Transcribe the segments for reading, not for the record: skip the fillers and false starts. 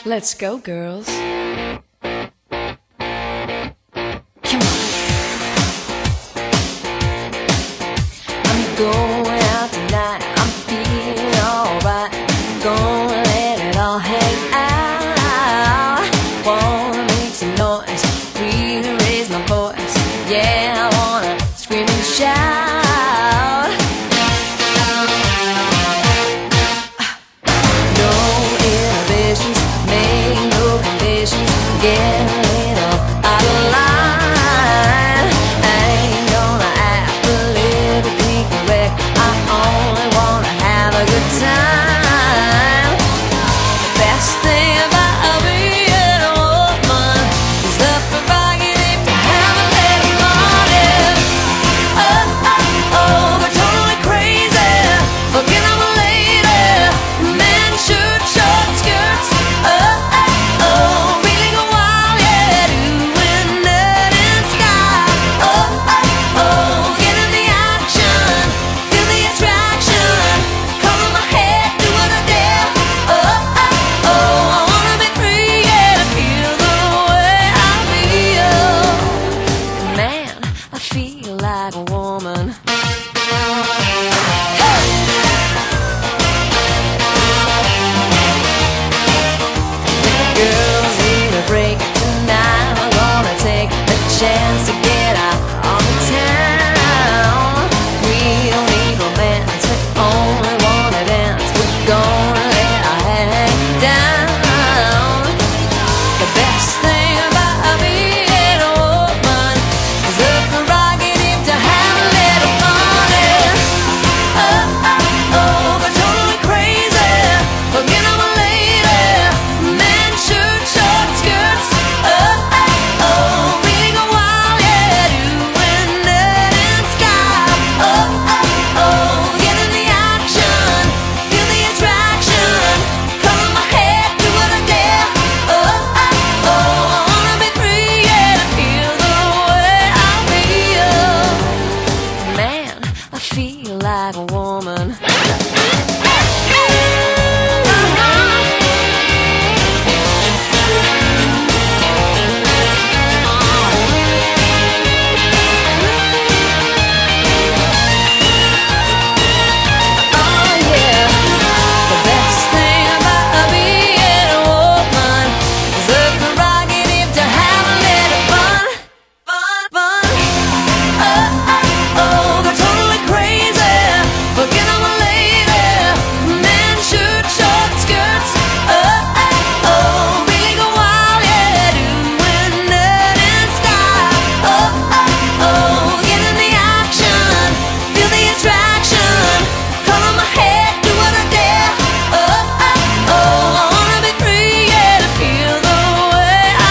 Let's go, girls. Come on. I'm going out tonight. I'm feeling alright. Gonna let it all hang out. Wanna make some noise, really raise my voice. Yeah, I wanna scream and shout. No inhibitions, make no conditions. Get a little out of line. I ain't gonna act politically correct. I only wanna have a good time. The best thing about being a woman is the prerogative to have a little party. Oh, oh, oh, they're totally crazy. Forget I'm a lady. Men shoot short skirts. Oh, oh, oh, really go wild, yeah, doing that in sky. Oh, oh, oh, get in the action, feel the attraction. Color my hair, do what I dare. Oh, oh, oh, I wanna be free, yeah, feel the way I feel. Man, I feel like a woman. Girls need a break tonight. I'm gonna take a chance to get out on the town. We don't need romance, we only wanna dance. We're gonna let our head hang down. The best thing about being a woman is the prerogative to have a little party. Oh, oh, oh, they're totally crazy. Forget I'm a lady. Men shoot short skirts. Oh, oh, oh, really go wild, yeah, doing that in sky. Oh, oh, oh, get in the action, feel the attraction. Color my hair, do what I dare. Oh, oh, oh, I wanna be free, yeah, feel the way I feel. Man, I feel like a woman. Oh yeah, the best thing about being a woman is the prerogative to have a little fun, fun, fun. Oh, oh, oh, they're totally crazy. Forget I'm a lady. Men shoot short skirts. Oh, oh, oh, really go wild, yeah, doing that in sky. Oh, oh, oh, get in the action, feel the attraction. Color my hair, do what I dare. Oh, oh, oh, I wanna be free, yeah, to feel the way I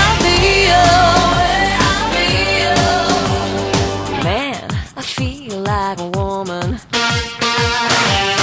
feel. Man, I feel like a woman.